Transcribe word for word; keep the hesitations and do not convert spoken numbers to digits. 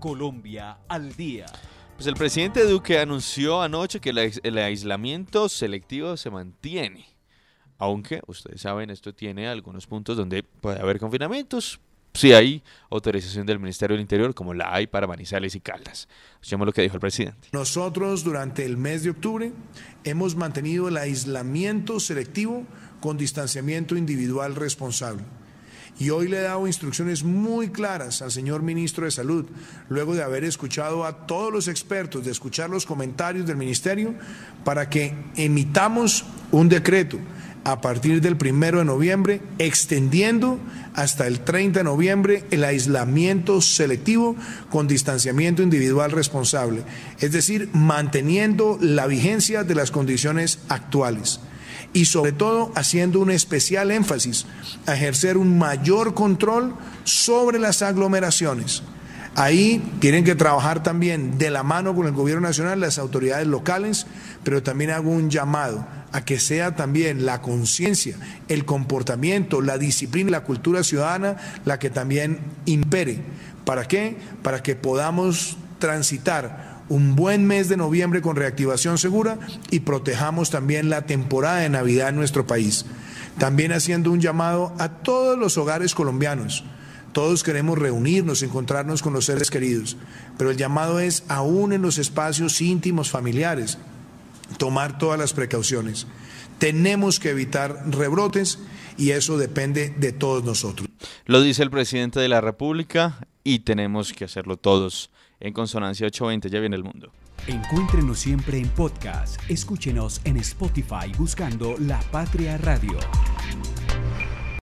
Colombia al día. Pues el presidente Duque anunció anoche que el, ais- el aislamiento selectivo se mantiene. Aunque, ustedes saben, esto tiene algunos puntos donde puede haber confinamientos. Sí hay autorización del Ministerio del Interior, como la hay para Manizales y Caldas. Escuchemos lo que dijo el presidente. Nosotros durante el mes de octubre hemos mantenido el aislamiento selectivo con distanciamiento individual responsable. Y hoy le he dado instrucciones muy claras al señor ministro de Salud, luego de haber escuchado a todos los expertos, de escuchar los comentarios del ministerio, para que emitamos un decreto a partir del primero de noviembre, extendiendo hasta el treinta de noviembre el aislamiento selectivo con distanciamiento individual responsable, es decir, manteniendo la vigencia de las condiciones actuales y sobre todo haciendo un especial énfasis a ejercer un mayor control sobre las aglomeraciones. Ahí tienen que trabajar también de la mano con el gobierno nacional, las autoridades locales, pero también hago un llamado a que sea también la conciencia, el comportamiento, la disciplina y la cultura ciudadana la que también impere. ¿Para qué? Para que podamos transitar un buen mes de noviembre con reactivación segura y protejamos también la temporada de Navidad en nuestro país. También haciendo un llamado a todos los hogares colombianos. Todos queremos reunirnos, encontrarnos con los seres queridos, pero el llamado es, aún en los espacios íntimos familiares, tomar todas las precauciones. Tenemos que evitar rebrotes y eso depende de todos nosotros. Lo dice el presidente de la República y tenemos que hacerlo todos. En Consonancia ocho veinte, ya viene el mundo. Encuéntrenos siempre en podcast. Escúchenos en Spotify buscando La Patria Radio.